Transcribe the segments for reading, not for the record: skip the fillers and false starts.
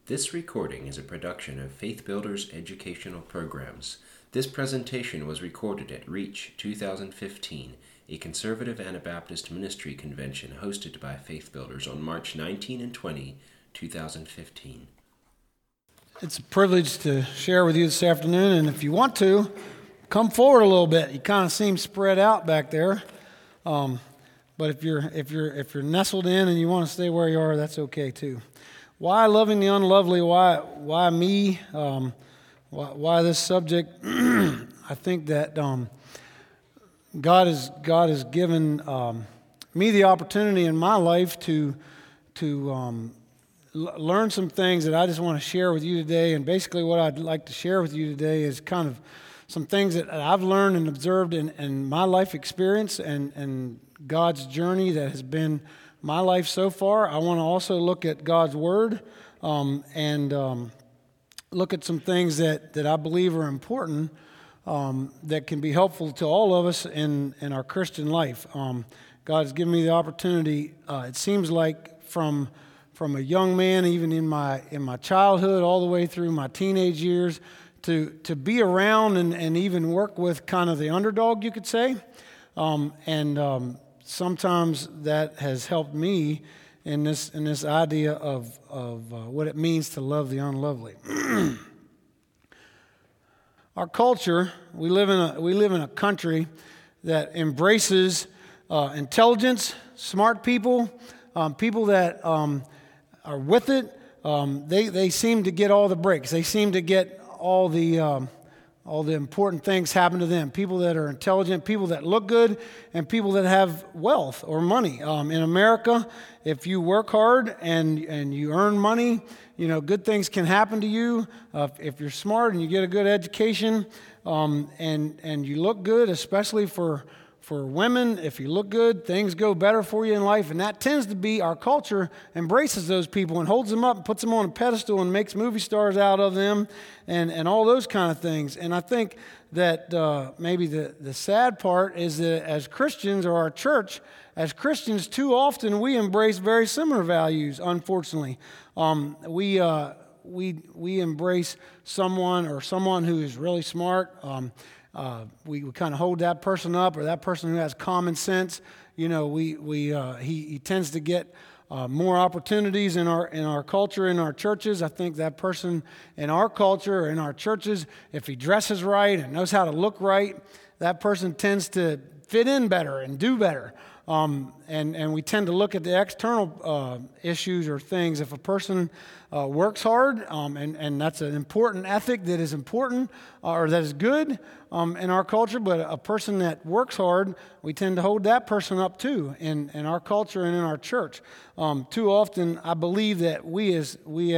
This recording is a production of Faith Builders Educational Programs. This presentation was recorded at REACH 2015, a conservative Anabaptist ministry convention hosted by Faith Builders on March 19 and 20, 2015. It's a privilege to share with you this afternoon, and if you want to, come forward a little bit. You kind of seem spread out back there, but if you're nestled in and you want to stay where you are, that's okay too. Why loving the unlovely? Why me? Why this subject? I think that God has given me the opportunity in my life to learn some things that I just want to share with you today. And basically, what I'd like to share with you today is kind of some things that I've learned and observed in my life experience and God's journey that has been my life so far. I want to also look at God's Word and look at some things that I believe are important that can be helpful to all of us in our Christian life. God has given me the opportunity, it seems like from a young man, even in my childhood, all the way through my teenage years, to be around and even work with kind of the underdog, you could say. Sometimes that has helped me in this idea of what it means to love the unlovely. Our culture, we live in a country that embraces intelligence, smart people, people that are with it. They seem to get all the breaks. They seem to get all the important things happen to them. People that are intelligent, people that look good, and people that have wealth or money. In America, if you work hard and you earn money, good things can happen to you. If you're smart and you get a good education, and you look good, especially for women, if you look good, things go better for you in life. And that tends to be our culture embraces those people and holds them up and puts them on a pedestal and makes movie stars out of them and all those kind of things. And I think that maybe the sad part is that as Christians or our church, as Christians, too often we embrace very similar values, unfortunately. We embrace someone who is really smart. We kind of hold that person up, or that person who has common sense. He tends to get more opportunities in our culture, in our churches. I think that person in our culture or in our churches, if he dresses right and knows how to look right, that person tends to fit in better and do better. And we tend to look at the external issues or things. If a person works hard, and that's an important ethic that is important or that is good in our culture, but a person that works hard, we tend to hold that person up too in our culture and in our church. Too often, I believe that we as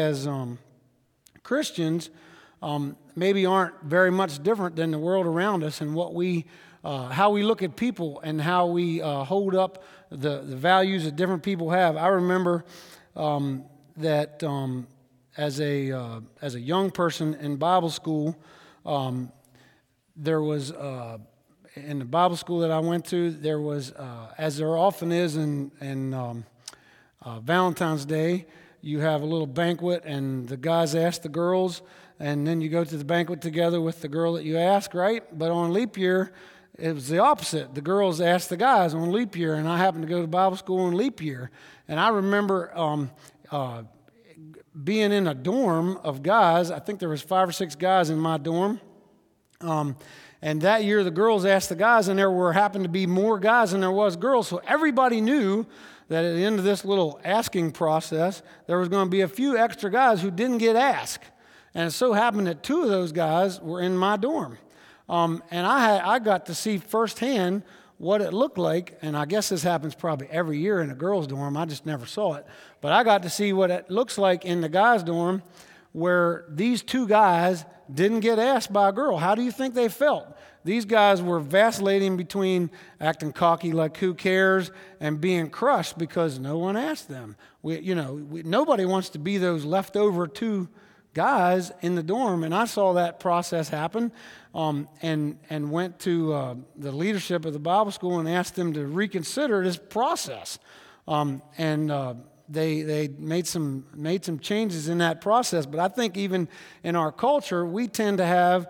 Christians maybe aren't very much different than the world around us and how we look at people and how we hold up the values that different people have. I remember that as a young person in Bible school, there was in the Bible school that I went to, there was as there often is in Valentine's Day, you have a little banquet and the guys ask the girls, and then you go to the banquet together with the girl that you ask, right? But on leap year, it was the opposite. The girls asked the guys on leap year, and I happened to go to Bible school on leap year. And I remember being in a dorm of guys. I think there was 5 or 6 guys in my dorm. And that year, the girls asked the guys, and there happened to be more guys than there was girls. So everybody knew that at the end of this little asking process, there was going to be a few extra guys who didn't get asked. And it so happened that 2 of those guys were in my dorm. And I got to see firsthand what it looked like, and I guess this happens probably every year in a girls' dorm. I just never saw it. But I got to see what it looks like in the guys' dorm where these 2 guys didn't get asked by a girl. How do you think they felt? These guys were vacillating between acting cocky like who cares and being crushed because no one asked them. Nobody wants to be those leftover 2 guys in the dorm, and I saw that process happen, and went to the leadership of the Bible school and asked them to reconsider this process. they made some changes in that process. But I think even in our culture, we tend to have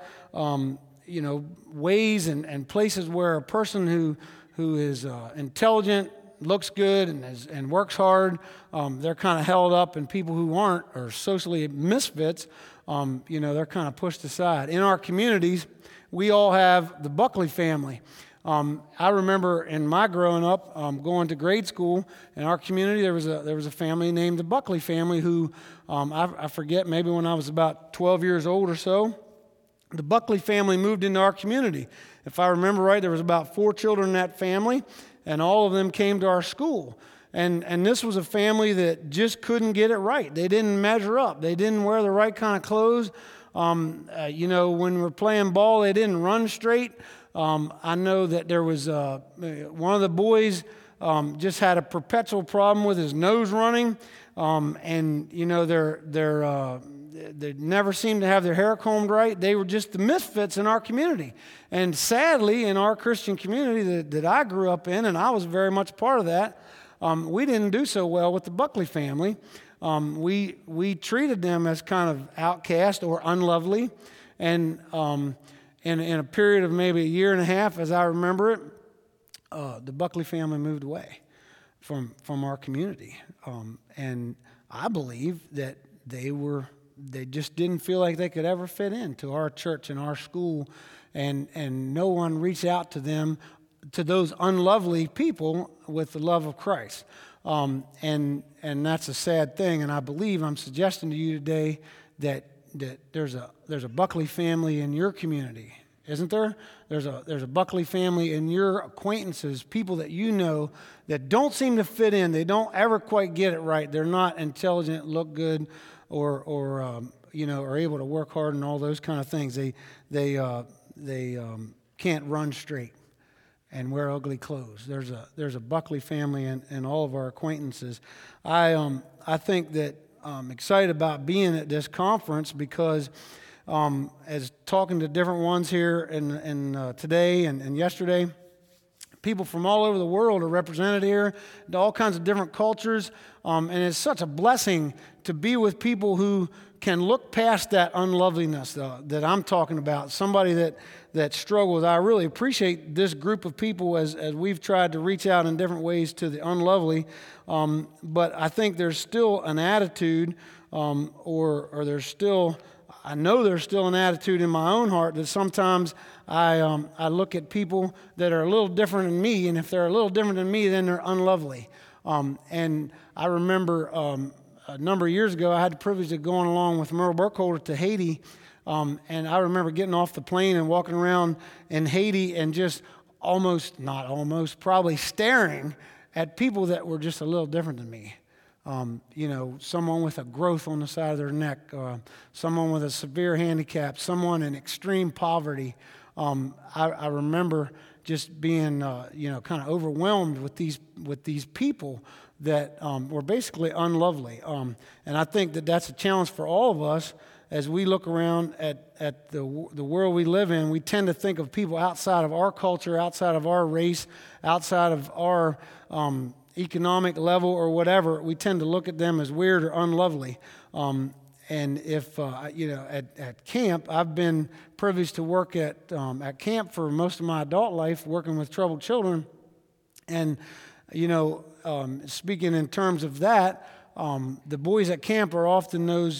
ways and places where a person who is intelligent, looks good, and works hard, they're kind of held up, and people who aren't, or socially misfits, they're kind of pushed aside. In our communities, we all have the Buckley family. I remember in my growing up, going to grade school in our community, there was a family named the Buckley family who, I forget, maybe when I was about 12 years old or so, the Buckley family moved into our community. If I remember right, there was about 4 children in that family, and all of them came to our school. And this was a family that just couldn't get it right. They didn't measure up. They didn't wear the right kind of clothes. When we're playing ball, they didn't run straight. I know that there was one of the boys just had a perpetual problem with his nose running, they never seemed to have their hair combed right. They were just the misfits in our community. And sadly, in our Christian community that I grew up in, and I was very much part of that, we didn't do so well with the Buckley family. We treated them as kind of outcast or unlovely, and in a period of maybe a year and a half, as I remember it, the Buckley family moved away from our community, and I believe that they just didn't feel like they could ever fit into our church and our school, and no one reached out to them, to those unlovely people, with the love of Christ. And that's a sad thing, and I believe I'm suggesting to you today that there's a Buckley family in your community, isn't there? There's a Buckley family in your acquaintances, people that you know that don't seem to fit in. They don't ever quite get it right. They're not intelligent, look good, or are able to work hard and all those kind of things. They can't run straight and wear ugly clothes. There's a Buckley family in all of our acquaintances. I think that I'm excited about being at this conference because as talking to different ones here and today and yesterday, people from all over the world are represented here, all kinds of different cultures, and it's such a blessing to be with people who can look past that unloveliness that I'm talking about, somebody that struggles. I really appreciate this group of people as we've tried to reach out in different ways to the unlovely, but I think there's still an attitude, or there's still, I know there's still an attitude in my own heart that sometimes I look at people that are a little different than me, and if they're a little different than me, then they're unlovely. And I remember a number of years ago, I had the privilege of going along with Merle Burkholder to Haiti, and I remember getting off the plane and walking around in Haiti and just probably staring at people that were just a little different than me. Someone with a growth on the side of their neck, someone with a severe handicap, someone in extreme poverty. I remember just being, kind of overwhelmed with these people that were basically unlovely. And I think that that's a challenge for all of us as we look around at the world we live in. We tend to think of people outside of our culture, outside of our race, outside of our economic level or whatever. We tend to look at them as weird or unlovely. And if, at camp, I've been privileged to work at camp for most of my adult life, working with troubled children. And, speaking in terms of that, the boys at camp are often those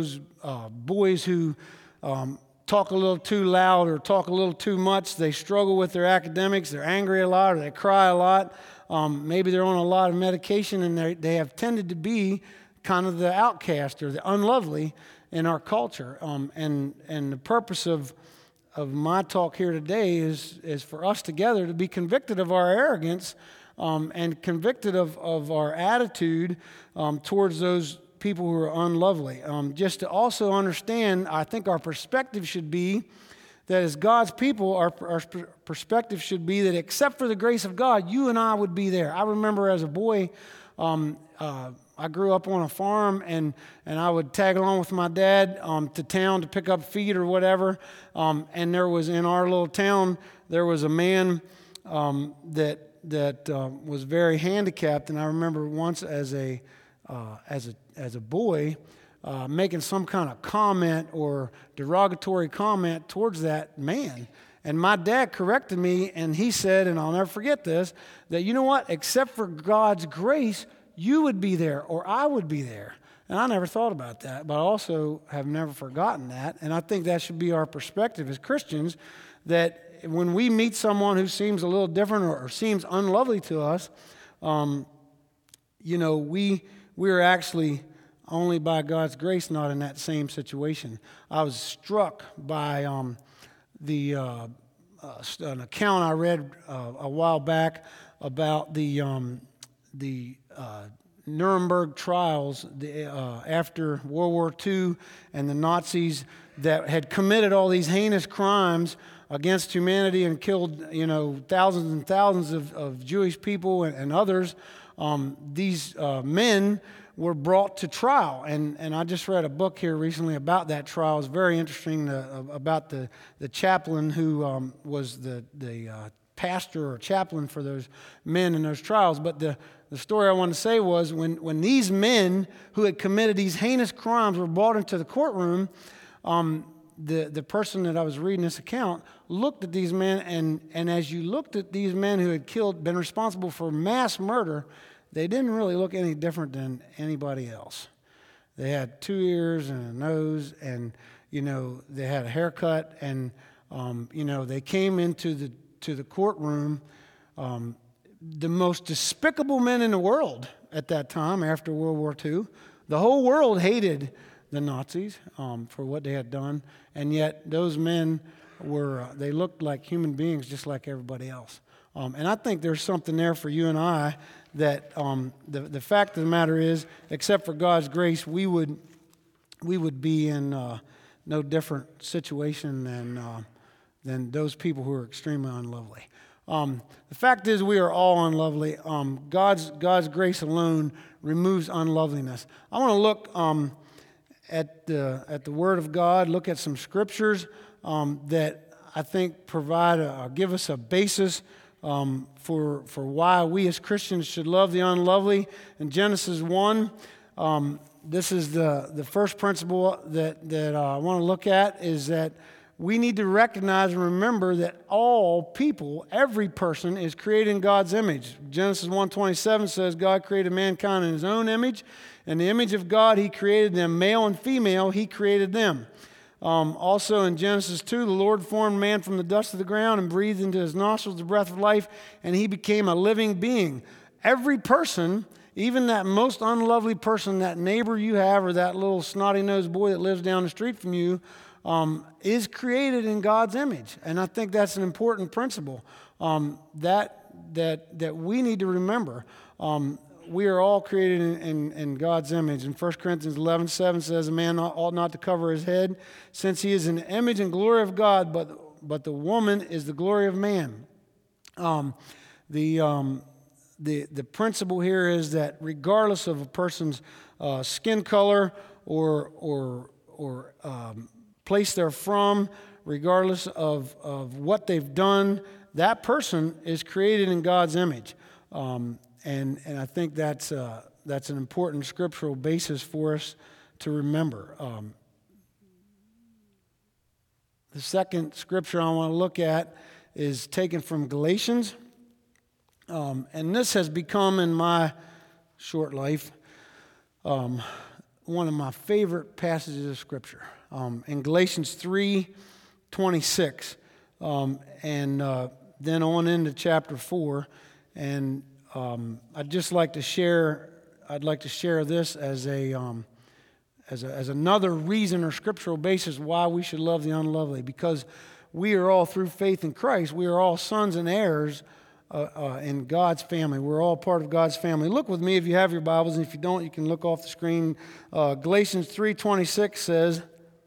boys who talk a little too loud or talk a little too much. They struggle with their academics. They're angry a lot, or they cry a lot. Maybe they're on a lot of medication, and they have tended to be kind of the outcast or the unlovely in our culture. And the purpose of my talk here today is for us together to be convicted of our arrogance and convicted of our attitude towards those people who are unlovely. Just to also understand, I think our perspective should be that as God's people, our perspective should be that except for the grace of God, you and I would be there. I remember as a boy, I grew up on a farm, and I would tag along with my dad to town to pick up feed or whatever. And there was, in our little town, there was a man that was very handicapped. And I remember once as a as a boy, making some kind of comment or derogatory comment towards that man. And my dad corrected me, and he said, and I'll never forget this, that you know what? Except for God's grace, you would be there or I would be there. And I never thought about that, but I also have never forgotten that. And I think that should be our perspective as Christians, that when we meet someone who seems a little different or seems unlovely to us, we are actually only by God's grace not in that same situation. I was struck by an account I read a while back about the Nuremberg trials after World War II, and the Nazis that had committed all these heinous crimes against humanity and killed, thousands and thousands of Jewish people and others. These men were brought to trial, and I just read a book here recently about that trial. It's very interesting about the chaplain who was the pastor or chaplain for those men in those trials. But the story I wanted to say was when these men who had committed these heinous crimes were brought into the courtroom, the person that I was reading this account looked at these men, and as you looked at these men who had been responsible for mass murder, they didn't really look any different than anybody else. They had 2 ears and a nose, and they had a haircut, and they came into the courtroom, the most despicable men in the world at that time after World War II. The whole world hated the Nazis for what they had done, and yet those men they looked like human beings just like everybody else. And I think there's something there for you and I that the fact of the matter is, except for God's grace, we would be in no different situation than those people who are extremely unlovely. The fact is, we are all unlovely. God's grace alone removes unloveliness. I want to look at the Word of God, look at some scriptures that I think give us a basis for why we as Christians should love the unlovely. In Genesis 1, this is the first principle that I want to look at, is that we need to recognize and remember that all people, every person, is created in God's image. Genesis 1:27 says God created mankind in His own image. In the image of God, He created them, male and female, He created them. Also in Genesis 2, the Lord formed man from the dust of the ground and breathed into his nostrils the breath of life, and he became a living being. Every person, even that most unlovely person, that neighbor you have, or that little snotty-nosed boy that lives down the street from you, is created in God's image. And I think that's an important principle that we need to remember. We are all created in God's image. And 1 Corinthians 11:7 says, a man ought not to cover his head, since he is in the image and glory of God, but the woman is the glory of man. The principle here is that regardless of a person's skin color or place they're from, regardless of what they've done, that person is created in God's image. And I think that's an important scriptural basis for us to remember. The second scripture I want to look at is taken from Galatians. And this has become, in my short life, one of my favorite passages of Scripture. In Galatians 3:26, and then on into chapter 4. And I'd like to share this as another reason or scriptural basis why we should love the unlovely, because we are all, through faith in Christ, we are all sons and heirs in God's family. We're all part of God's family. Look with me if you have your Bibles, and if you don't, you can look off the screen. Galatians 3:26 says,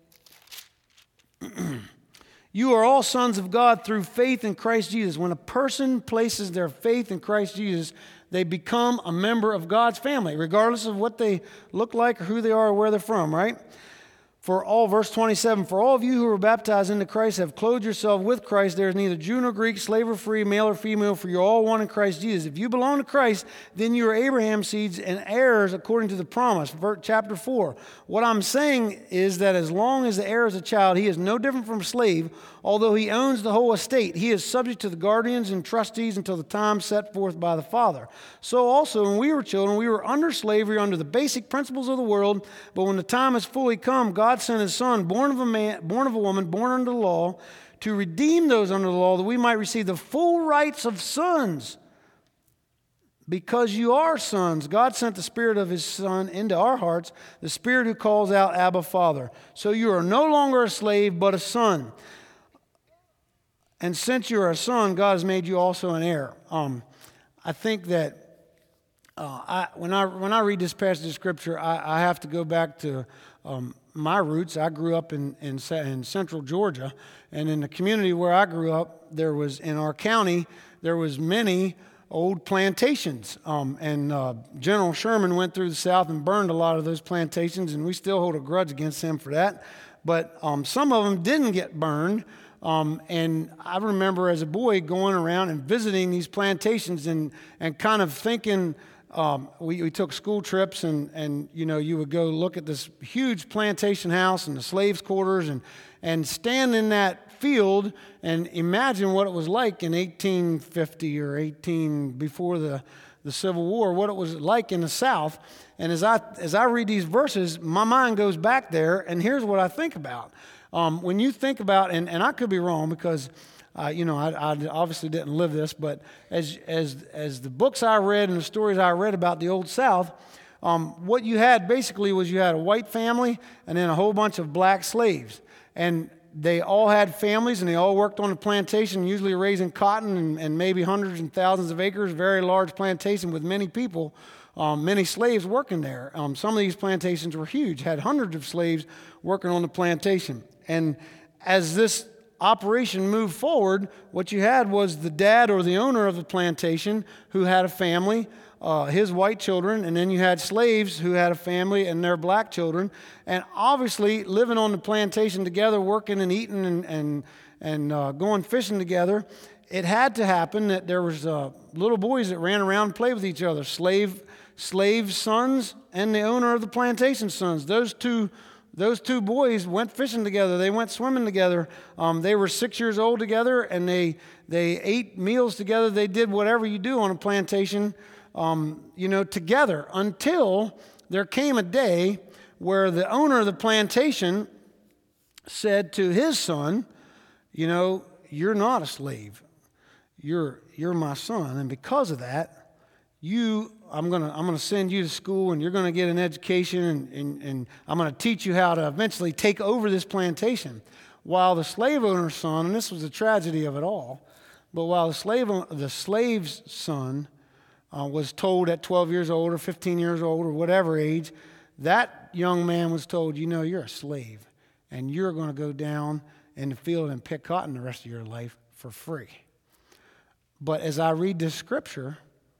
you are all sons of God through faith in Christ Jesus. When a person places their faith in Christ Jesus, they become a member of God's family, regardless of what they look like or who they are or where they're from, right? Verse 27, for all of you who are baptized into Christ have clothed yourself with Christ. There is neither Jew nor Greek, slave or free, male or female, for you're all one in Christ Jesus. If you belong to Christ, then you are Abraham's seeds and heirs according to the promise. Chapter 4. What I'm saying is that as long as the heir is a child, he is no different from a slave. Although he owns the whole estate, he is subject to the guardians and trustees until the time set forth by the Father. So also, when we were children, we were under slavery, under the basic principles of the world. But when the time is fully come, God sent his Son, born of a woman, born under the law, to redeem those under the law, that we might receive the full rights of sons. Because you are sons, God sent the Spirit of his Son into our hearts, the Spirit who calls out, Abba, Father. So you are no longer a slave, but a son. And since you are a son, God has made you also an heir. I think that when I read this passage of Scripture, I have to go back to my roots. I grew up in central Georgia, and in the community where I grew up, in our county, there was many old plantations. General Sherman went through the South and burned a lot of those plantations, and we still hold a grudge against him for that. But some of them didn't get burned. And I remember as a boy going around and visiting these plantations and kind of thinking, we took school trips and you would go look at this huge plantation house and the slaves' quarters and stand in that field and imagine what it was like in 1850 or before the Civil War, what it was like in the South. And as I read these verses, my mind goes back there, and here's what I think about. When you think about, and I could be wrong because, I obviously didn't live this, but as the books I read and the stories I read about the Old South, what you had basically was you had a white family and then a whole bunch of black slaves. And they all had families and they all worked on the plantation, usually raising cotton and maybe hundreds and thousands of acres, very large plantation with many people. Many slaves working there. Some of these plantations were huge, had hundreds of slaves working on the plantation. And as this operation moved forward, what you had was the dad or the owner of the plantation who had a family, his white children, and then you had slaves who had a family and their black children. And obviously living on the plantation together, working and eating and going fishing together, it had to happen that there was little boys that ran around and played with each other, slave sons and the owner of the plantation sons. Those two boys went fishing together. They went swimming together. They were 6 years old together, and they ate meals together. They did whatever you do on a plantation, together, until there came a day where the owner of the plantation said to his son, you're not a slave. You're my son, and because of that, I'm gonna send you to school, and you're gonna get an education, and I'm gonna teach you how to eventually take over this plantation. While the slave owner's son, and this was the tragedy of it all, but while the slave's son was told at 12 years old or 15 years old or whatever age, that young man was told, you're a slave, and you're gonna go down in the field and pick cotton the rest of your life for free. But as I read this scripture,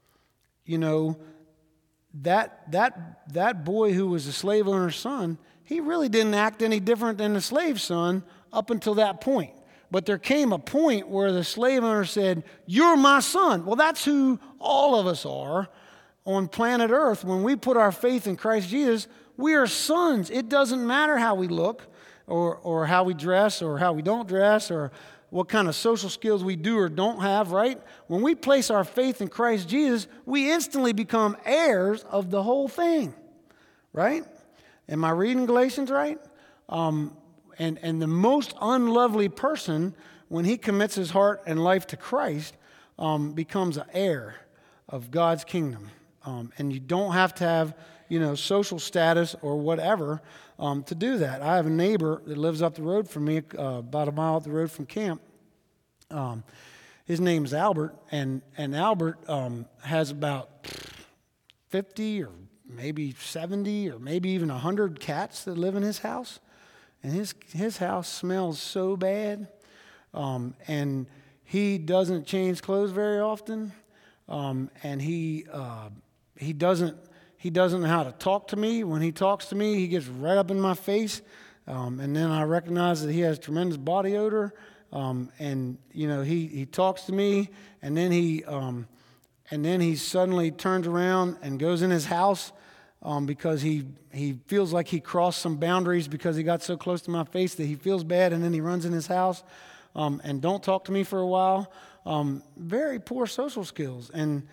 that boy who was the slave owner's son, he really didn't act any different than the slave son up until that point. But there came a point where the slave owner said, you're my son. Well, that's who all of us are on planet Earth. When we put our faith in Christ Jesus, we are sons. It doesn't matter how we look or how we dress or how we don't dress or what kind of social skills we do or don't have, right? When we place our faith in Christ Jesus, we instantly become heirs of the whole thing, right? Am I reading Galatians right? And the most unlovely person, when he commits his heart and life to Christ, becomes an heir of God's kingdom. And you don't have to have, social status or whatever to do that. I have a neighbor that lives up the road from me, about a mile up the road from camp. His name's Albert, and Albert has about 50 or maybe 70 or maybe even 100 cats that live in his house. And his house smells so bad, and he doesn't change clothes very often, and he doesn't know how to talk to me. When he talks to me, he gets right up in my face. And then I recognize that he has tremendous body odor. And he talks to me, and then he suddenly turns around and goes in his house because he feels like he crossed some boundaries because he got so close to my face that he feels bad, and then he runs in his house and don't talk to me for a while. Very poor social skills, and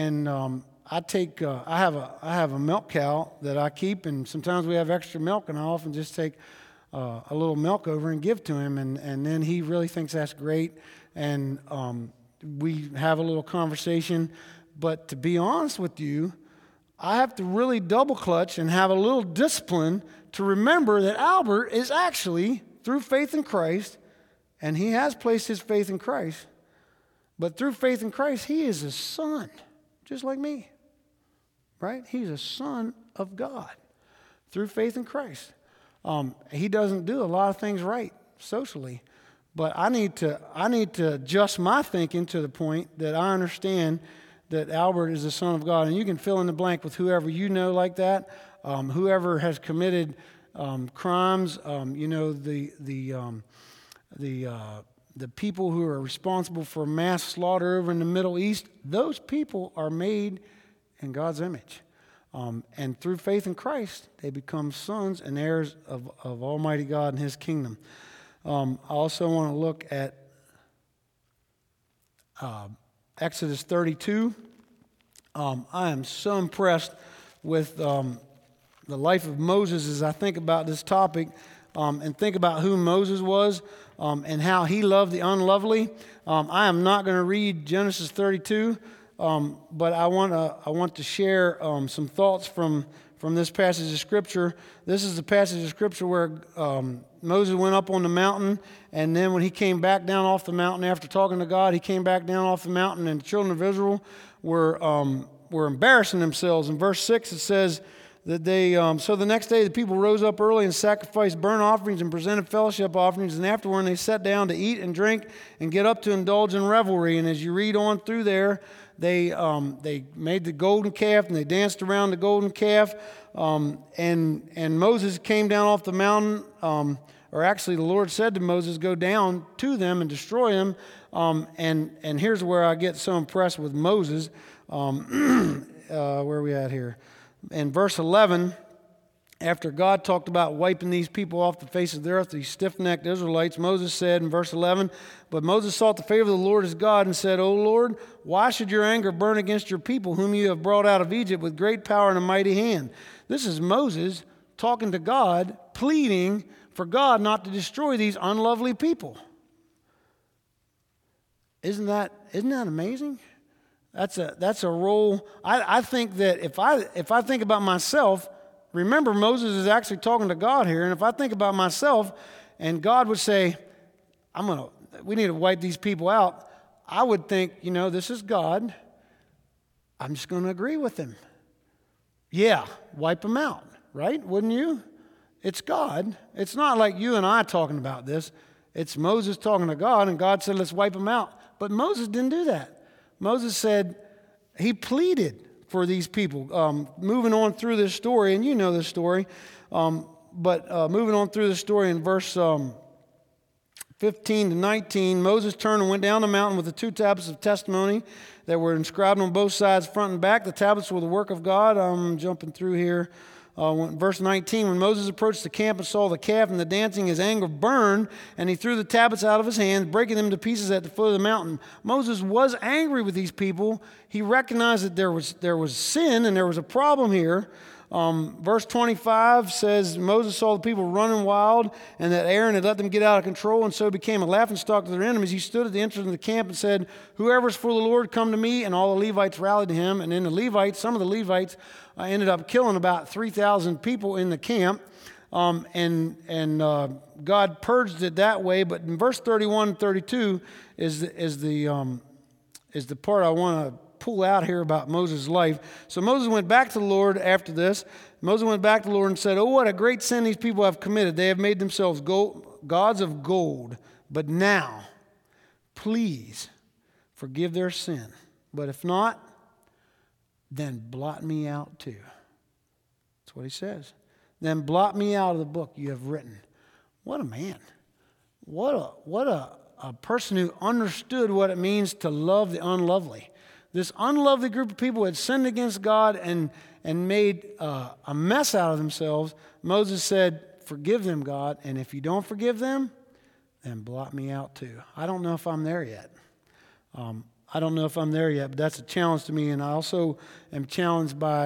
I have a milk cow that I keep, and sometimes we have extra milk, and I often just take a little milk over and give to him, and then he really thinks that's great, and we have a little conversation. But to be honest with you, I have to really double clutch and have a little discipline to remember that Albert is actually, through faith in Christ, and he has placed his faith in Christ, but through faith in Christ, he is a son, just like me, right? He's a son of God through faith in Christ. He doesn't do a lot of things right socially, but I need to adjust my thinking to the point that I understand that Albert is the son of God. And you can fill in the blank with whoever you know like that, whoever has committed crimes, the people who are responsible for mass slaughter over in the Middle East. Those people are made in God's image. And through faith in Christ, they become sons and heirs of Almighty God and His kingdom. I also want to look at Exodus 32. I am so impressed with the life of Moses as I think about this topic and think about who Moses was and how he loved the unlovely. I am not going to read Genesis 32. But I want to share some thoughts from this passage of Scripture. This is the passage of Scripture where Moses went up on the mountain, and then when he came back down off the mountain after talking to God, he came back down off the mountain, and the children of Israel were embarrassing themselves. In verse 6 it says that so the next day the people rose up early and sacrificed burnt offerings and presented fellowship offerings, and afterward they sat down to eat and drink and get up to indulge in revelry. And as you read on through there, they made the golden calf and they danced around the golden calf. And Moses came down off the mountain, or actually the Lord said to Moses, go down to them and destroy them. And here's where I get so impressed with Moses. Where are we at here? In verse 11, after God talked about wiping these people off the face of the earth, these stiff-necked Israelites, Moses said in verse 11, but Moses sought the favor of the Lord his God and said, O Lord, why should your anger burn against your people, whom you have brought out of Egypt with great power and a mighty hand? This is Moses talking to God, pleading for God not to destroy these unlovely people. Isn't that amazing? That's a role. I think that if I think about myself, remember Moses is actually talking to God here, and if I think about myself, and God would say, we need to wipe these people out, I would think, this is God. I'm just going to agree with him. Yeah, wipe them out, right? Wouldn't you? It's God. It's not like you and I talking about this. It's Moses talking to God, and God said, let's wipe them out. But Moses didn't do that. Moses said, he pleaded for these people. Moving on through this story, and you know this story, but moving on through the story in verse 15 to 19, Moses turned and went down the mountain with the 2 tablets of testimony that were inscribed on both sides, front and back. The tablets were the work of God. I'm jumping through here. Verse 19, when Moses approached the camp and saw the calf and the dancing, his anger burned, and he threw the tablets out of his hands, breaking them to pieces at the foot of the mountain. Moses was angry with these people. He recognized that there was sin and there was a problem here. Verse 25 says, Moses saw the people running wild and that Aaron had let them get out of control and so became a laughingstock to their enemies. He stood at the entrance of the camp and said, whoever's for the Lord, come to me. And all the Levites rallied to him. And then some of the Levites ended up killing about 3,000 people in the camp. And God purged it that way. But in verse 31 and 32 is the part I want to pull out here about Moses' life. So Moses went back to the Lord after this. Moses went back to the Lord and said, oh, what a great sin these people have committed. They have made themselves gods of gold. But now, please forgive their sin. But if not, then blot me out too. That's what he says. Then blot me out of the book you have written. What a man. What a person who understood what it means to love the unlovely. This unlovely group of people had sinned against God and made a mess out of themselves. Moses said, forgive them, God, and if you don't forgive them, then blot me out too. I don't know if I'm there yet. But that's a challenge to me. And I also am challenged by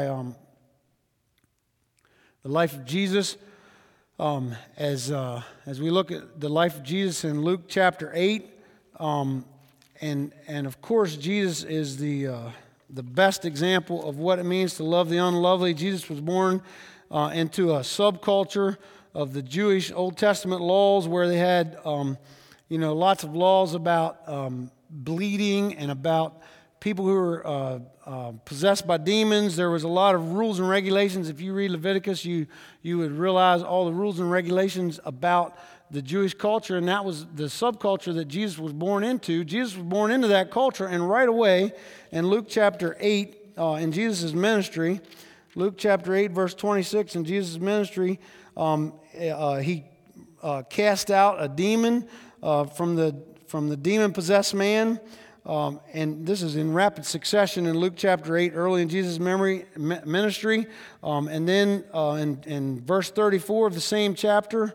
the life of Jesus. As we look at the life of Jesus in Luke chapter 8, and of course Jesus is the best example of what it means to love the unlovely. Jesus was born into a subculture of the Jewish Old Testament laws, where they had lots of laws about bleeding and about people who were possessed by demons. There was a lot of rules and regulations. If you read Leviticus, you would realize all the rules and regulations about the Jewish culture, and that was the subculture that Jesus was born into. Jesus was born into that culture, and right away in Luke chapter 8, in Jesus' ministry, Luke chapter 8, verse 26, in Jesus' ministry, he cast out a demon from the demon-possessed man. And this is in rapid succession in Luke chapter 8, early in Jesus' ministry. And then in verse 34 of the same chapter,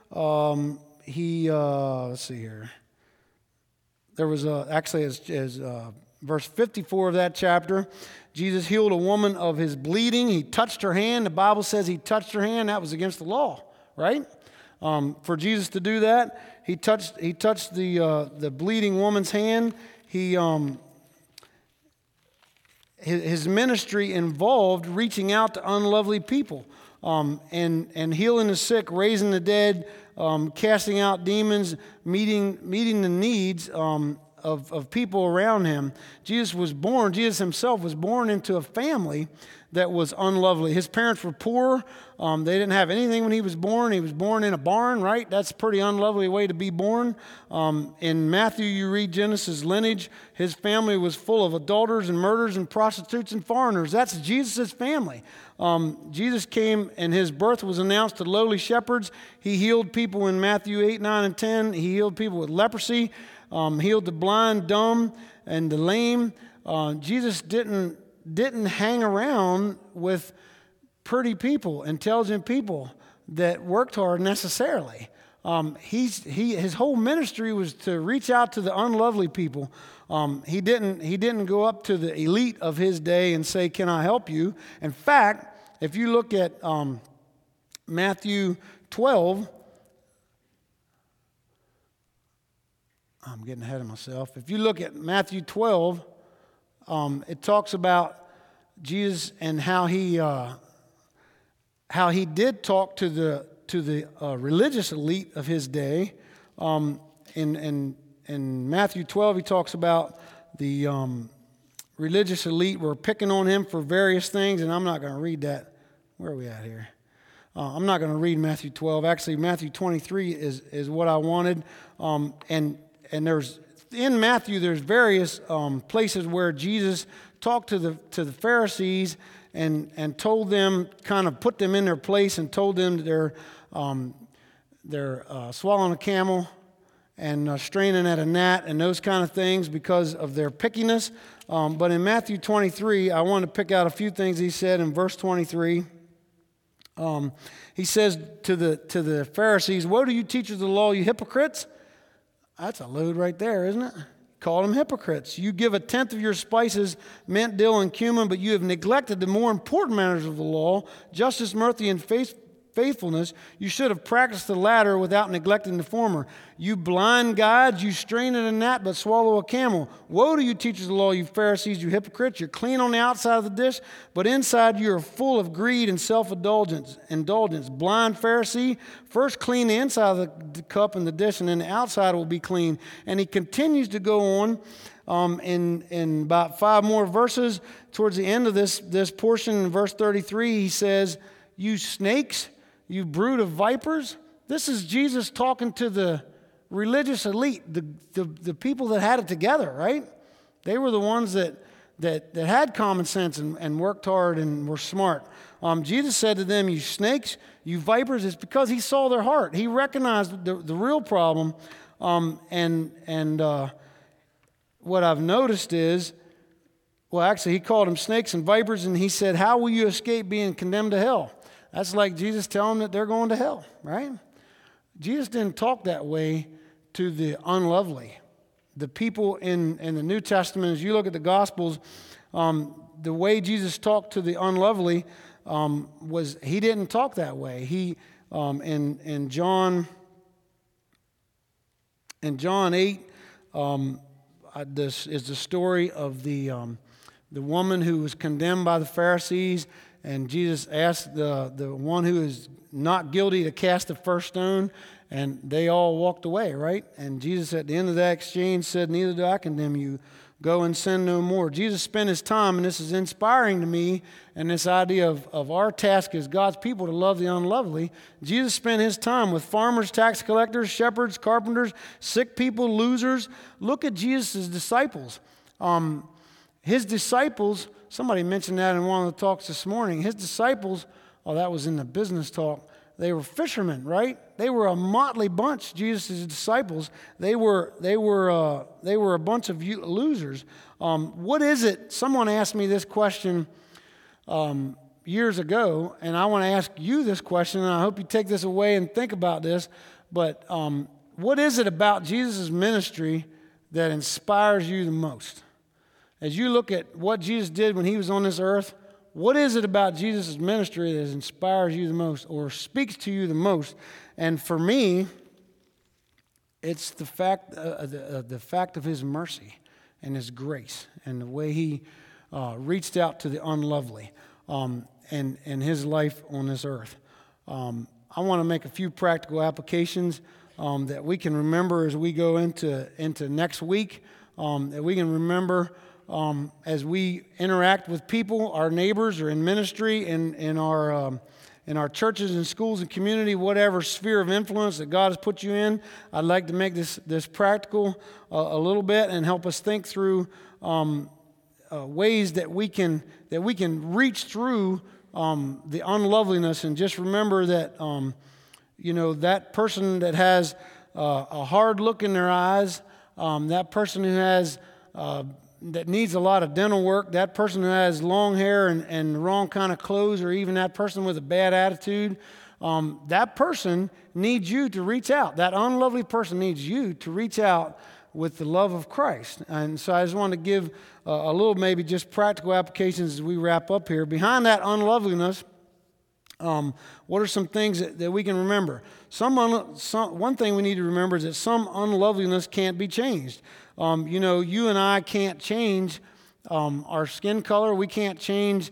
let's see here. There was as verse 54 of that chapter, Jesus healed a woman of his bleeding. He touched her hand. The Bible says he touched her hand. That was against the law, right? For Jesus to do that, he touched the bleeding woman's hand. His ministry involved reaching out to unlovely people, and healing the sick, raising the dead, casting out demons, meeting the needs of people around him. Jesus himself was born into a family that was unlovely. His parents were poor. They didn't have anything when he was born. He was born in a barn, right? That's a pretty unlovely way to be born. In Matthew, you read Genesis' lineage. His family was full of adulterers and murderers and prostitutes and foreigners. That's Jesus' family. Jesus came and his birth was announced to lowly shepherds. He healed people in Matthew 8, 9, and 10. He healed people with leprosy, healed the blind, dumb, and the lame. Jesus didn't hang around with pretty people, intelligent people that worked hard necessarily. His whole ministry was to reach out to the unlovely people. He didn't go up to the elite of his day and say, "Can I help you?" In fact, if you look at Matthew 12, I'm getting ahead of myself. If you look at Matthew 12, it talks about Jesus and how he did talk to the religious elite of his day. In Matthew 12, he talks about the religious elite were picking on him for various things, and I'm not going to read that. Where are we at here? I'm not going to read Matthew 12. Actually, Matthew 23 is what I wanted. And there's in Matthew, there's various places where Jesus talked to the Pharisees and told them, kind of put them in their place and told them that they're swallowing a camel and straining at a gnat and those kind of things because of their pickiness. But in Matthew 23, I want to pick out a few things he said in verse 23. He says to the Pharisees, "Woe to you, teachers of the law, you hypocrites." That's a load right there, isn't it? Call them hypocrites. You give a tenth of your spices, mint, dill, and cumin, but you have neglected the more important matters of the law, justice, mercy, and faithfulness. You should have practiced the latter without neglecting the former. You blind guides, you strain at a gnat but swallow a camel. Woe to you, teachers of the law, you Pharisees, you hypocrites. You're clean on the outside of the dish, but inside you are full of greed and self-indulgence. Blind Pharisee, first clean the inside of the cup and the dish, and then the outside will be clean. And he continues to go on in about 5 more verses. Towards the end of this portion, in verse 33, he says, "You snakes, you brood of vipers." This is Jesus talking to the religious elite, the people that had it together, right? They were the ones that that had common sense and worked hard and were smart. Jesus said to them, "You snakes, you vipers," it's because he saw their heart. He recognized the real problem. What I've noticed is, well, actually, he called them snakes and vipers, and he said, "How will you escape being condemned to hell?" That's like Jesus telling them that they're going to hell, right? Jesus didn't talk that way to the unlovely. The people in the New Testament, as you look at the Gospels, the way Jesus talked to the unlovely was he didn't talk that way. He in John 8, this is the story of the woman who was condemned by the Pharisees, and Jesus asked the one who is not guilty to cast the first stone, and they all walked away, right? And Jesus at the end of that exchange said, "Neither do I condemn you. Go and sin no more." Jesus spent his time, and this is inspiring to me, and this idea of our task as God's people to love the unlovely. Jesus spent his time with farmers, tax collectors, shepherds, carpenters, sick people, losers. Look at Jesus' disciples. His disciples, somebody mentioned that in one of the talks this morning. His disciples, that was in the business talk, they were fishermen, right? They were a motley bunch, Jesus' disciples. They were a bunch of losers. What is it? Someone asked me this question years ago, and I want to ask you this question, and I hope you take this away and think about this. But what is it about Jesus' ministry that inspires you the most? As you look at what Jesus did when he was on this earth, what is it about Jesus' ministry that inspires you the most or speaks to you the most? And for me, it's the fact of his mercy and his grace and the way he reached out to the unlovely and his life on this earth. I want to make a few practical applications that we can remember as we go into next week, that we can remember as we interact with people, our neighbors, or in ministry, in our churches and schools and community, whatever sphere of influence that God has put you in. I'd like to make this practical a little bit and help us think through ways that we can reach through the unloveliness, and just remember that that person that has a hard look in their eyes, that person who has that needs a lot of dental work, that person who has long hair and the wrong kind of clothes, or even that person with a bad attitude, that person needs you to reach out. That unlovely person needs you to reach out with the love of Christ. And so I just want to give a little maybe just practical applications as we wrap up here. Behind that unloveliness, what are some things that we can remember? One thing we need to remember is that some unloveliness can't be changed. You and I can't change our skin color. We can't change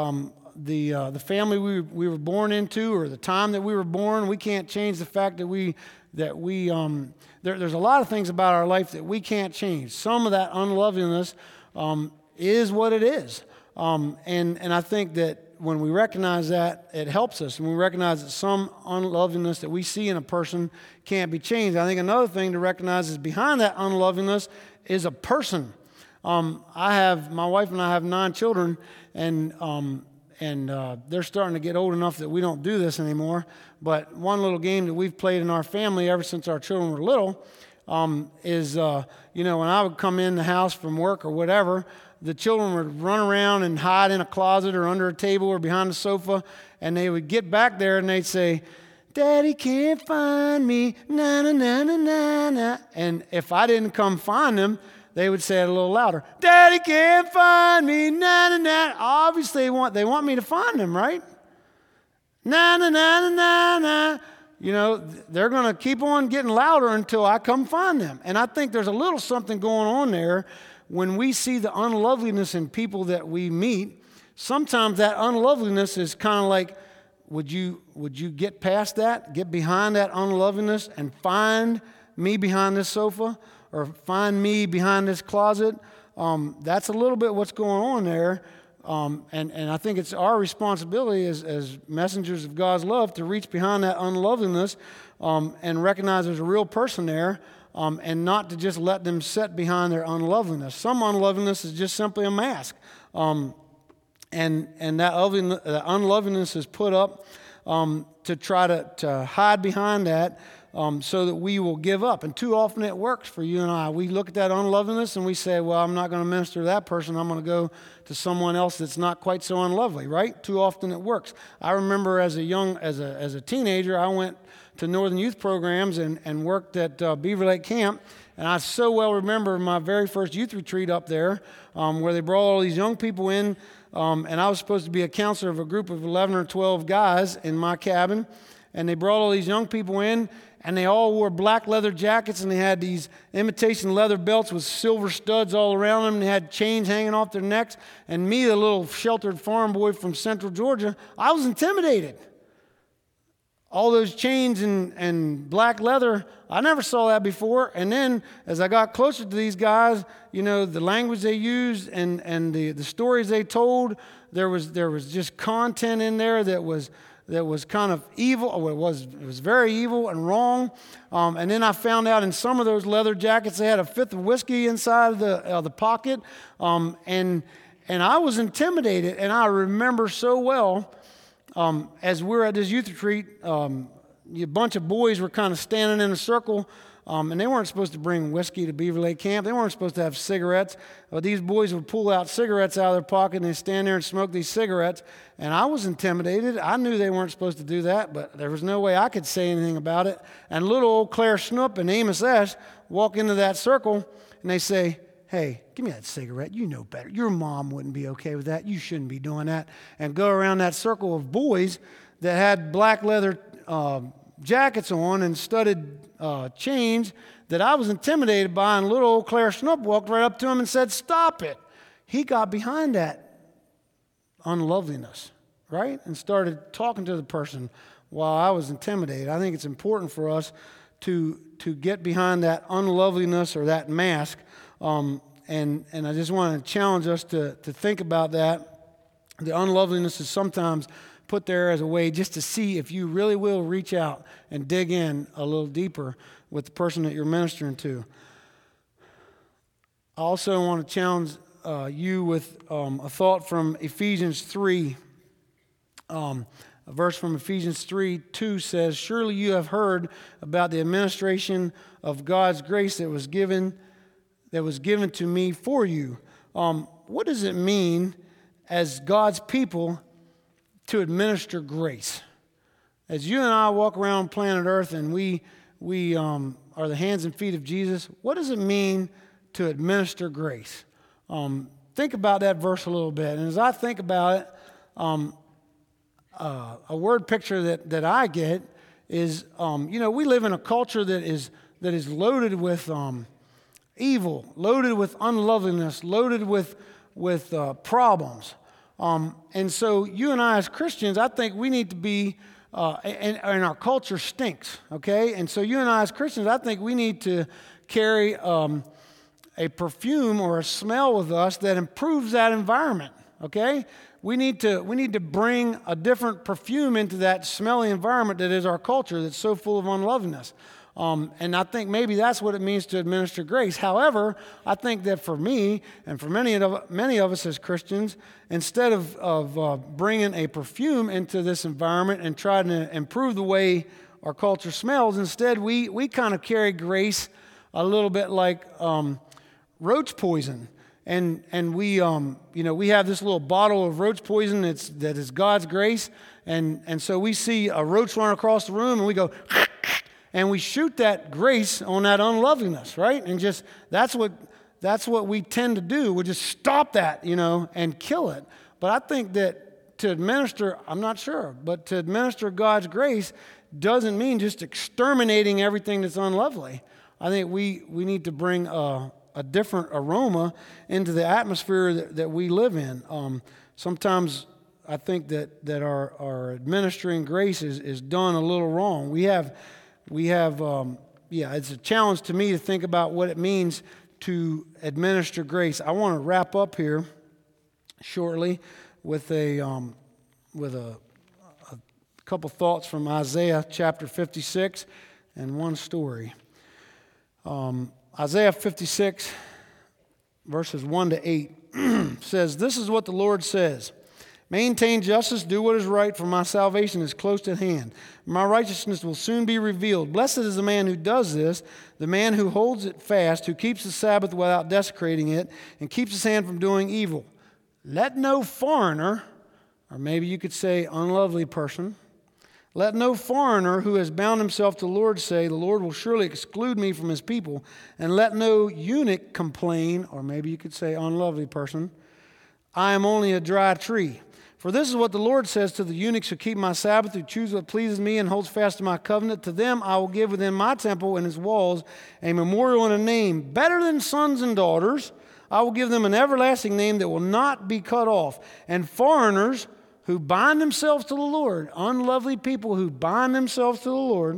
the family we were born into, or the time that we were born. We can't change the fact that there's a lot of things about our life that we can't change. Some of that unloveliness is what it is. And I think that when we recognize that, it helps us. And we recognize that some unloveliness that we see in a person can't be changed. I think another thing to recognize is behind that unloveliness is a person. My wife and I have 9 children, and they're starting to get old enough that we don't do this anymore. But one little game that we've played in our family ever since our children were little is, when I would come in the house from work or whatever, the children would run around and hide in a closet or under a table or behind the sofa, and they would get back there and they'd say, "Daddy can't find me, na na na na na na." And if I didn't come find them, they would say it a little louder, "Daddy can't find me, na na na." Obviously, they want me to find them, right? Na na na na na na. They're going to keep on getting louder until I come find them. And I think there's a little something going on there. When we see the unloveliness in people that we meet, sometimes that unloveliness is kind of like, would you get past that, get behind that unloveliness and find me behind this sofa or find me behind this closet? That's a little bit what's going on there. And I think it's our responsibility as messengers of God's love to reach behind that unloveliness and recognize there's a real person there. and not to just let them sit behind their unloveliness. Some unloveliness is just simply a mask. And that unloveliness is put up to try to hide behind that so that we will give up. And too often it works for you and I. We look at that unloveliness and we say, well, I'm not going to minister to that person. I'm going to go to someone else that's not quite so unlovely, right? Too often it works. I remember as a teenager, I went to Northern Youth Programs and worked at Beaver Lake Camp. And I so well remember my very first youth retreat up there where they brought all these young people in. And I was supposed to be a counselor of a group of 11 or 12 guys in my cabin. And they brought all these young people in, and they all wore black leather jackets, and they had these imitation leather belts with silver studs all around them, and they had chains hanging off their necks. And me, the little sheltered farm boy from central Georgia, I was intimidated. All those chains and black leather, I never saw that before. And then as I got closer to these guys, the language they used and the stories they told, there was just content in there that was kind of evil. It was very evil and wrong. And then I found out in some of those leather jackets they had a fifth of whiskey inside of the pocket. And I was intimidated. And I remember so well. As we're at this youth retreat, a bunch of boys were kind of standing in a circle, and they weren't supposed to bring whiskey to Beaver Lake Camp. They weren't supposed to have cigarettes. But these boys would pull out cigarettes out of their pocket, and they'd stand there and smoke these cigarettes. And I was intimidated. I knew they weren't supposed to do that, but there was no way I could say anything about it. And little old Claire Snoop and Amos Esch walk into that circle, and they say, hey, give me that cigarette. You know better. Your mom wouldn't be okay with that. You shouldn't be doing that. And go around that circle of boys that had black leather jackets on and studded chains that I was intimidated by. And little old Claire Snoop walked right up to him and said, stop it. He got behind that unloveliness, right? And started talking to the person while I was intimidated. I think it's important for us to get behind that unloveliness or that mask. And I just want to challenge us to think about that. The unloveliness is sometimes put there as a way just to see if you really will reach out and dig in a little deeper with the person that you're ministering to. I also want to challenge you with a thought from Ephesians 3. A verse from Ephesians 3:2 says, surely you have heard about the administration of God's grace that was given to me for you. What does it mean as God's people to administer grace? As you and I walk around planet Earth and we are the hands and feet of Jesus, what does it mean to administer grace? Think about that verse a little bit. And as I think about it, a word picture that I get is, we live in a culture that is loaded with evil, loaded with unloveliness, loaded with problems. And so you and I as Christians, I think we need to be, and our culture stinks, okay? And so you and I as Christians, I think we need to carry a perfume or a smell with us that improves that environment, okay? We need to bring a different perfume into that smelly environment that is our culture that's so full of unloveliness. And I think maybe that's what it means to administer grace. However, I think that for me and for many of us as Christians, instead of bringing a perfume into this environment and trying to improve the way our culture smells, instead we kind of carry grace a little bit like roach poison. And we have this little bottle of roach poison that is God's grace. And so we see a roach run across the room and we go, and we shoot that grace on that unloveliness, right? And just that's what we tend to do. We just stop that, and kill it. But I think that to administer, I'm not sure, but to administer God's grace doesn't mean just exterminating everything that's unlovely. I think we need to bring a different aroma into the atmosphere that we live in. Sometimes I think that our administering grace is done a little wrong. We have it's a challenge to me to think about what it means to administer grace. I want to wrap up here shortly with a couple thoughts from Isaiah chapter 56 and one story. Isaiah 56, verses 1 to 8 says, "This is what the Lord says. Maintain justice, do what is right, for my salvation is close at hand. My righteousness will soon be revealed. Blessed is the man who does this, the man who holds it fast, who keeps the Sabbath without desecrating it, and keeps his hand from doing evil. Let no foreigner," or maybe you could say unlovely person, "let no foreigner who has bound himself to the Lord say, the Lord will surely exclude me from his people. And let no eunuch complain," or maybe you could say unlovely person, "I am only a dry tree. For this is what the Lord says to the eunuchs who keep my Sabbath, who choose what pleases me and holds fast to my covenant. To them I will give within my temple and its walls a memorial and a name, better than sons and daughters. I will give them an everlasting name that will not be cut off. And foreigners who bind themselves to the Lord," unlovely people who bind themselves to the Lord,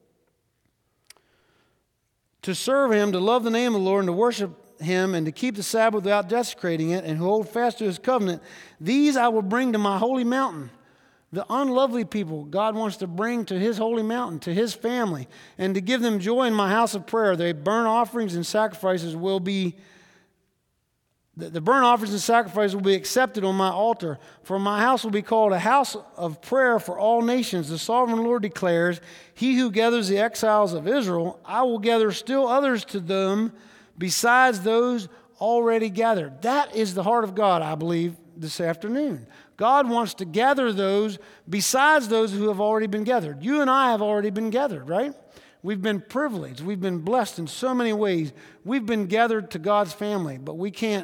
"to serve him, to love the name of the Lord, and to worship him, and to keep the Sabbath without desecrating it, and who hold fast to his covenant, these I will bring to my holy mountain." The unlovely people God wants to bring to his holy mountain, to his family, "and to give them joy in my house of prayer. Their burnt offerings and sacrifices will be The burnt offerings and sacrifices will be accepted on my altar. For my house will be called a house of prayer for all nations. The sovereign Lord declares, He who gathers the exiles of Israel, I will gather still others to them besides those already gathered." That is the heart of God, I believe, this afternoon. God wants to gather those besides those who have already been gathered. You and I have already been gathered, right? We've been privileged. We've been blessed in so many ways. We've been gathered to God's family, but we can't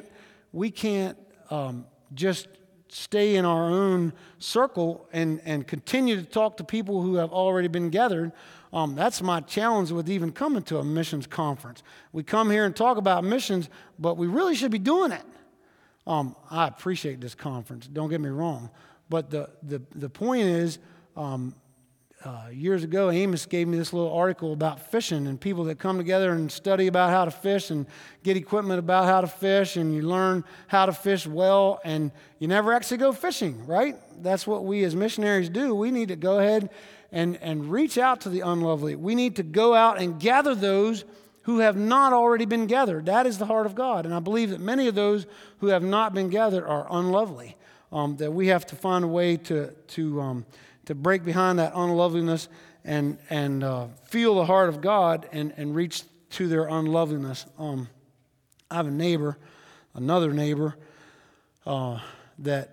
just stay in our own circle and continue to talk to people who have already been gathered. That's my challenge with even coming to a missions conference. We come here and talk about missions, but we really should be doing it. I appreciate this conference, don't get me wrong. But the point is, years ago, Amos gave me this little article about fishing and people that come together and study about how to fish and get equipment about how to fish, and you learn how to fish well, and you never actually go fishing, right? That's what we as missionaries do. We need to go ahead and reach out to the unlovely. We need to go out and gather those who have not already been gathered. That is the heart of God, and I believe that many of those who have not been gathered are unlovely, that we have to find a way to break behind that unloveliness and feel the heart of God and reach to their unloveliness. I have another neighbor, that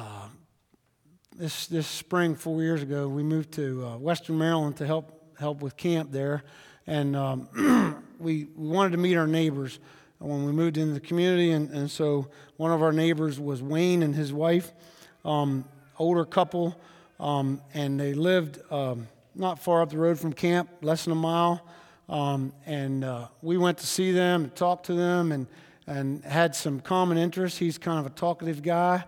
this spring 4 years ago, we moved to Western Maryland to help with camp there, and we wanted to meet our neighbors when we moved into the community, and so one of our neighbors was Wayne and his wife, older couple. And they lived not far up the road from camp, less than a mile. And we went to see them and talked to them and had some common interests. He's kind of a talkative guy.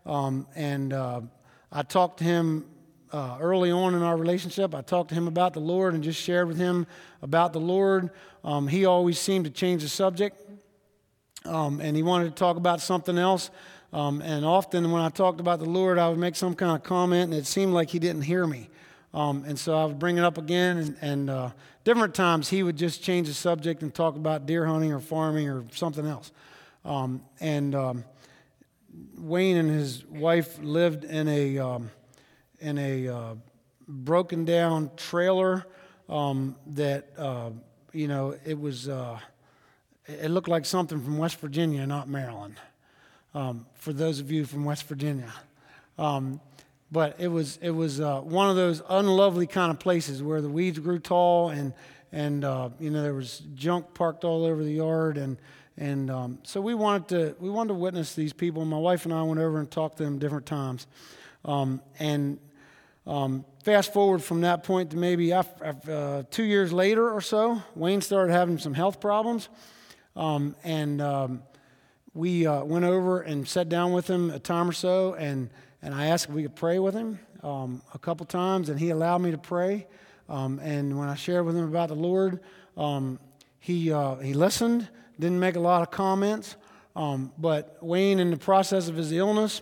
I talked to him early on in our relationship. I talked to him about the Lord and just shared with him about the Lord. He always seemed to change the subject, and he wanted to talk about something else. And often when I talked about the Lord, I would make some kind of comment, and it seemed like he didn't hear me. And so I would bring it up again, and different times he would just change the subject and talk about deer hunting or farming or something else. Wayne and his wife lived in a broken down trailer that it looked like something from West Virginia, not Maryland. For those of you from West Virginia. But it was one of those unlovely kind of places where the weeds grew tall and there was junk parked all over the yard, and so we wanted to witness these people. My wife and I went over and talked to them different times, fast forward from that point to maybe 2 years later or so, Wayne started having some health problems, we went over and sat down with him a time or so, and I asked if we could pray with him a couple times, and he allowed me to pray. And when I shared with him about the Lord, he listened, didn't make a lot of comments. But Wayne, in the process of his illness,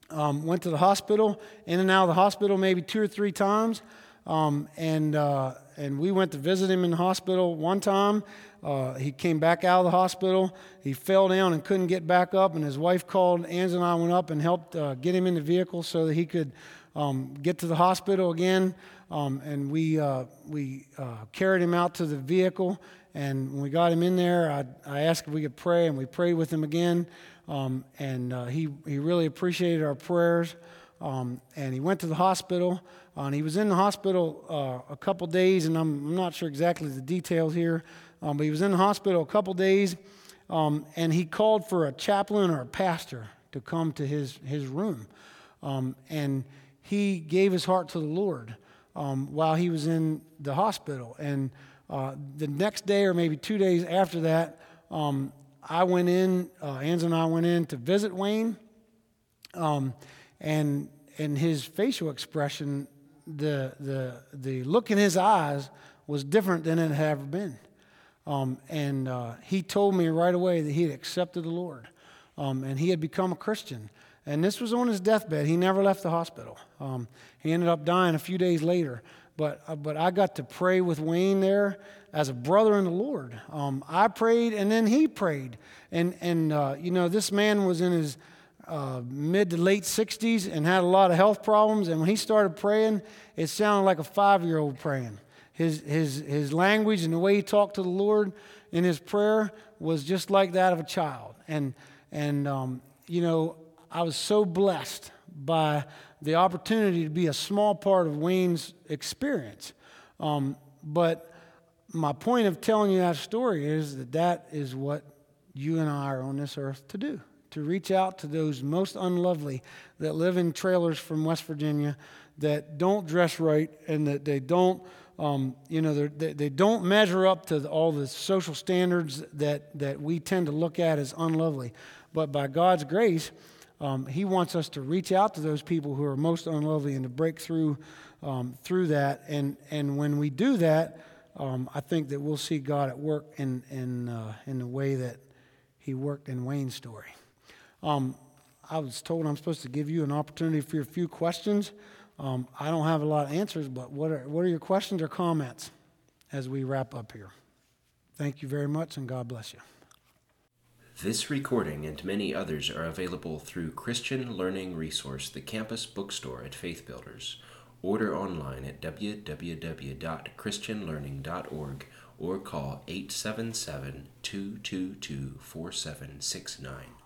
went to the hospital, in and out of the hospital maybe 2 or 3 times. and we went to visit him in the hospital one time. He came back out of the hospital. He fell down and couldn't get back up, and his wife called. Anz and I went up and helped get him in the vehicle so that he could get to the hospital again. And we carried him out to the vehicle. And when we got him in there, I asked if we could pray, and we prayed with him again. He really appreciated our prayers. And he went to the hospital. And he was in the hospital a couple days, and I'm not sure exactly the details here, but he was in the hospital a couple days, and he called for a chaplain or a pastor to come to his room. And he gave his heart to the Lord while he was in the hospital. And the next day, or maybe 2 days after that, I went in, Anz and I went in to visit Wayne, and his facial expression, the look in his eyes was different than it had ever been. He told me right away that he had accepted the Lord, and he had become a Christian. And this was on his deathbed. He never left the hospital. He ended up dying a few days later. But I got to pray with Wayne there as a brother in the Lord. I prayed, and then he prayed. This man was in his mid to late 60s and had a lot of health problems. And when he started praying, it sounded like a 5-year-old praying. His language and the way he talked to the Lord in his prayer was just like that of a child. I was so blessed by the opportunity to be a small part of Wayne's experience. But my point of telling you that story is that is what you and I are on this earth to do, to reach out to those most unlovely that live in trailers from West Virginia, that don't dress right, and that they don't, they don't measure up to all the social standards that we tend to look at as unlovely. But by God's grace, He wants us to reach out to those people who are most unlovely and to break through that. And when we do that, I think that we'll see God at work in the way that He worked in Wayne's story. I was told I'm supposed to give you an opportunity for a few questions. I don't have a lot of answers, but what are your questions or comments as we wrap up here? Thank you very much, and God bless you. This recording and many others are available through Christian Learning Resource, the campus bookstore at Faith Builders. Order online at www.christianlearning.org or call 877-222-4769.